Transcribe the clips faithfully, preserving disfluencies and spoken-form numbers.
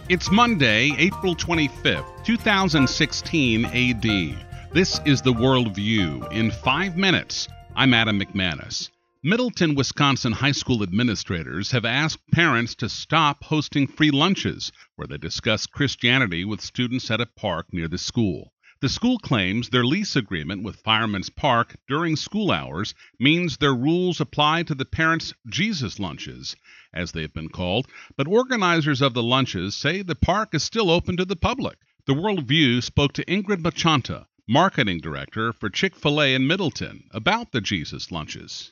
It's Monday, April twenty-fifth, two thousand sixteen A D. This is The Worldview in five minutes. I'm Adam McManus. Middleton, Wisconsin high school administrators have asked parents to stop hosting free lunches where they discuss Christianity with students at a park near the school. The school claims their lease agreement with Fireman's Park during school hours means their rules apply to the parents' Jesus lunches, as they've been called, but organizers of the lunches say the park is still open to the public. The Worldview spoke to Ingrid Machanta, marketing director for Chick-fil-A in Middleton, about the Jesus lunches.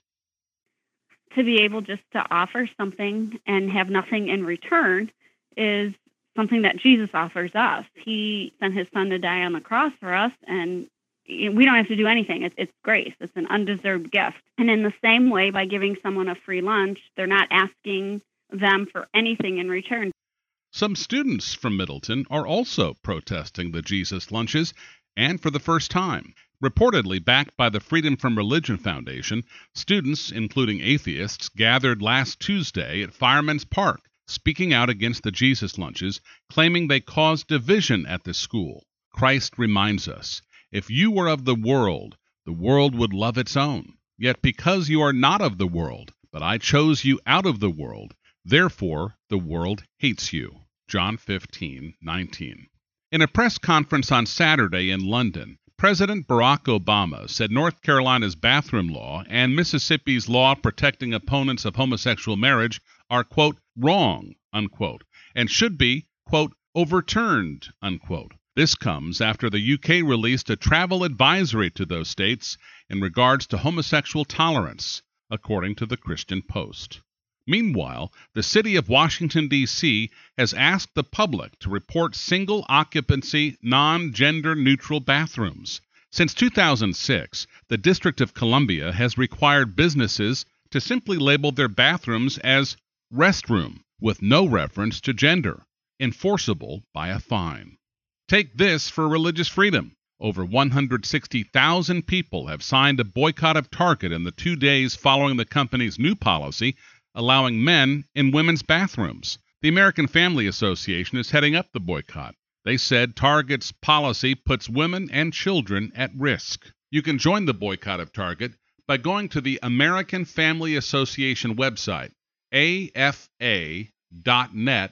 To be able just to offer something and have nothing in return is something that Jesus offers us. He sent his son to die on the cross for us, and we don't have to do anything. It's, it's grace. It's an undeserved gift. And in the same way, by giving someone a free lunch, they're not asking them for anything in return. Some students from Middleton are also protesting the Jesus lunches, and for the first time. Reportedly backed by the Freedom from Religion Foundation, students, including atheists, gathered last Tuesday at Fireman's Park, speaking out against the Jesus lunches, claiming they caused division at the school. Christ reminds us, if you were of the world, the world would love its own. Yet because you are not of the world, but I chose you out of the world, therefore the world hates you. John fifteen nineteen. In a press conference on Saturday in London, President Barack Obama said North Carolina's bathroom law and Mississippi's law protecting opponents of homosexual marriage are, quote, wrong, unquote, and should be, quote, overturned, unquote. This comes after the U K released a travel advisory to those states in regards to homosexual tolerance, according to the Christian Post. Meanwhile, the city of Washington, D C has asked the public to report single-occupancy, non-gender-neutral bathrooms. Since two thousand six, the District of Columbia has required businesses to simply label their bathrooms as restroom, with no reference to gender, enforceable by a fine. Take this for religious freedom. Over one hundred sixty thousand people have signed a boycott of Target in the two days following the company's new policy allowing men in women's bathrooms. The American Family Association is heading up the boycott. They said Target's policy puts women and children at risk. You can join the boycott of Target by going to the American Family Association website, A F A dot net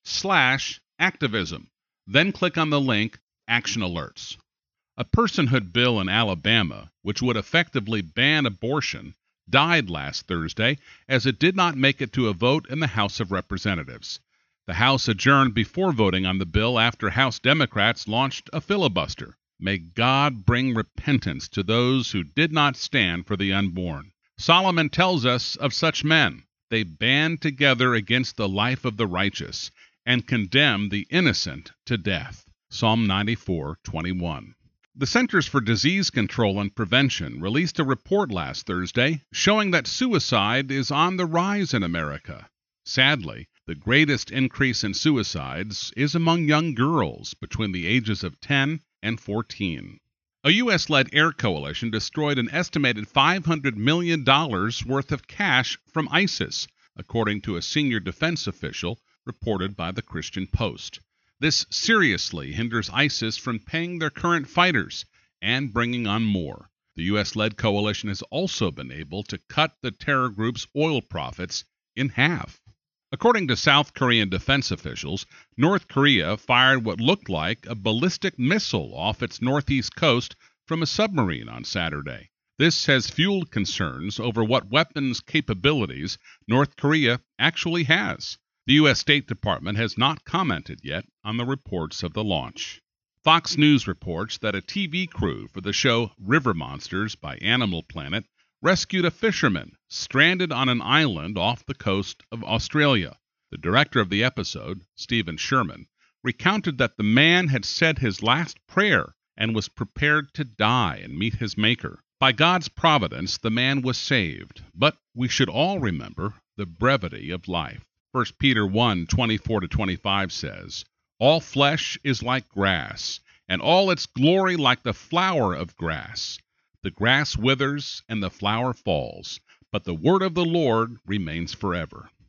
slash activism. Then click on the link Action Alerts. A personhood bill in Alabama, which would effectively ban abortion, died last Thursday as it did not make it to a vote in the House of Representatives. The House adjourned before voting on the bill after House Democrats launched a filibuster. May God bring repentance to those who did not stand for the unborn. Solomon tells us of such men. They band together against the life of the righteous and condemn the innocent to death. Psalm ninety-four twenty-one. The Centers for Disease Control and Prevention released a report last Thursday showing that suicide is on the rise in America. Sadly, the greatest increase in suicides is among young girls between the ages of ten and fourteen. A U S-led air coalition destroyed an estimated five hundred million dollars worth of cash from ISIS, according to a senior defense official reported by the Christian Post. This seriously hinders ISIS from paying their current fighters and bringing on more. The U S-led coalition has also been able to cut the terror group's oil profits in half. According to South Korean defense officials, North Korea fired what looked like a ballistic missile off its northeast coast from a submarine on Saturday. This has fueled concerns over what weapons capabilities North Korea actually has. The U S State Department has not commented yet on the reports of the launch. Fox News reports that a T V crew for the show River Monsters by Animal Planet rescued a fisherman stranded on an island off the coast of Australia. The director of the episode, Stephen Sherman, recounted that the man had said his last prayer and was prepared to die and meet his maker. By God's providence, the man was saved, but we should all remember the brevity of life. First Peter one twenty-four to twenty-five says, all flesh is like grass, and all its glory like the flower of grass. The grass withers and the flower falls, but the word of the Lord remains forever.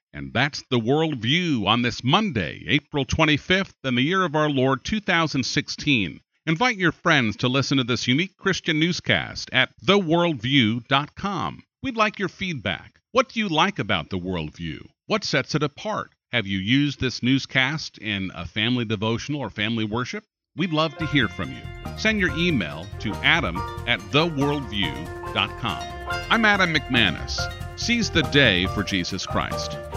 And that's the Worldview on this Monday, April twenty-fifth, in the year of our Lord two thousand sixteen. Invite your friends to listen to this unique Christian newscast at the worldview dot com. We'd like your feedback. What do you like about the Worldview? What sets it apart? Have you used this newscast in a family devotional or family worship? We'd love to hear from you. Send your email to adam at the worldview dot com. I'm Adam McManus. Seize the day for Jesus Christ.